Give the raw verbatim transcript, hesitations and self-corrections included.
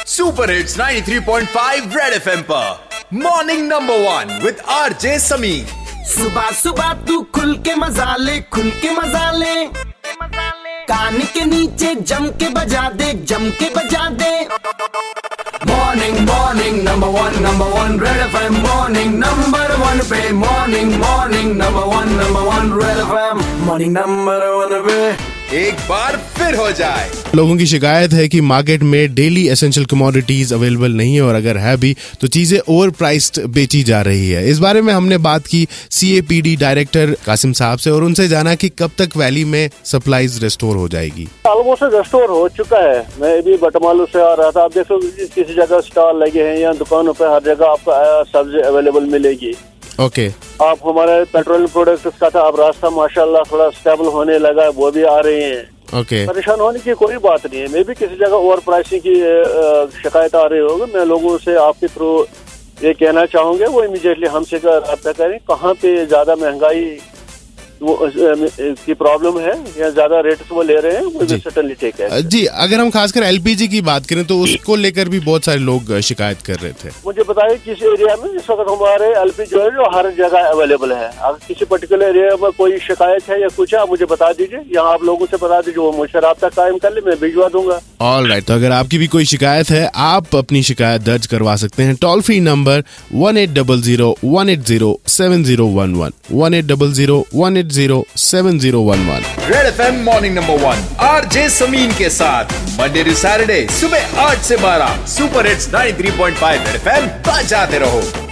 Super hits ninety three point five Red FM पर morning number one with RJ Samir. सुबह सुबह तू खुल के मजा ले, खुल के मजा ले, कान के नीचे जम के बजा दे, जम के बजा दे। Morning morning number one number one Red FM, morning number one पे, morning morning number one number one Red FM, morning number one पे एक बार फिर हो जाए। लोगों की शिकायत है कि मार्केट में डेली एसेंशियल कमोडिटीज अवेलेबल नहीं है और अगर है भी तो चीजें ओवर प्राइस्ड बेची जा रही है। इस बारे में हमने बात की सीएपीडी डायरेक्टर कासिम साहब से और उनसे जाना कि कब तक वैली में सप्लाईज रेस्टोर हो जाएगी। ऑलमोस्ट रेस्टोर हो चुका है। मैं भी बटमालू से आ रहा था। आप देखो किसी जगह स्टॉल लगे हैं या दुकानों पे हर जगह आपको सब्जी अवेलेबल मिलेगी। Okay okay. आप हमारे पेट्रोलियम प्रोडक्ट्स का था, अब रास्ता माशाल्लाह थोड़ा स्टेबल होने लगा, वो भी आ रहे हैं। Okay okay. परेशान होने की कोई बात नहीं है। मैं भी किसी जगह ओवर प्राइसिंग की शिकायत आ रही होगी, मैं लोगों से आपके थ्रू ये कहना चाहूंगा वो इमीडिएटली हमसे रब्ता करें। कहाँ पे ज्यादा महंगाई वो की प्रॉब्लम है या ज्यादा रेट्स वो ले रहे हैं, वो सर्टेनली टेक है। जी, अगर हम खासकर एलपीजी की बात करें तो उसको लेकर भी बहुत सारे लोग शिकायत कर रहे थे। मुझे बताइए किस एरिया में इस वक्त हमारे एलपीजी जो है जो हर जगह अवेलेबल है। अगर किसी पर्टिकुलर एरिया में कोई शिकायत है या कुछ है, आप मुझे बता दीजिए, यहाँ आप लोगों से बता दीजिए, वो मुझसे राब्ता कायम कर ले, मैं भिजवा दूंगा। ऑल राइट, तो अगर आपकी भी कोई शिकायत है आप अपनी शिकायत दर्ज करवा सकते हैं toll free number one eight double zero one eight zero seven zero one one one eight double zero one eight zero seven zero one one. Red FM morning number one RJ Sameen के साथ Monday to Saturday सुबह आठ से बारह super hits ninety three point five Red FM बजाते रहो।